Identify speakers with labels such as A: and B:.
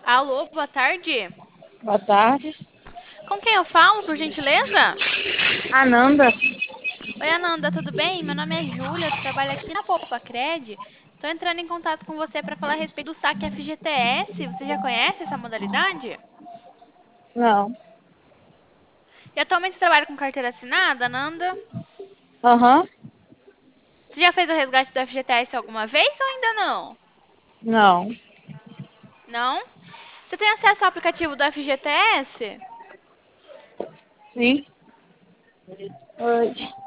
A: Alô, boa tarde.
B: Boa tarde.
A: Com quem eu falo, por gentileza?
B: Ananda.
A: Oi, Ananda, tudo bem? Meu nome é Júlia, eu trabalho aqui na Poupa-Cred. Estou entrando em contato com você para falar a respeito do saque FGTS. Você já conhece essa modalidade?
B: Não.
A: E atualmente você trabalha com carteira assinada, Ananda?
B: Aham.
A: Você já fez o resgate do FGTS alguma vez ou ainda não?
B: Não.
A: Não? Você tem acesso ao aplicativo do FGTS?
B: Sim. Oi.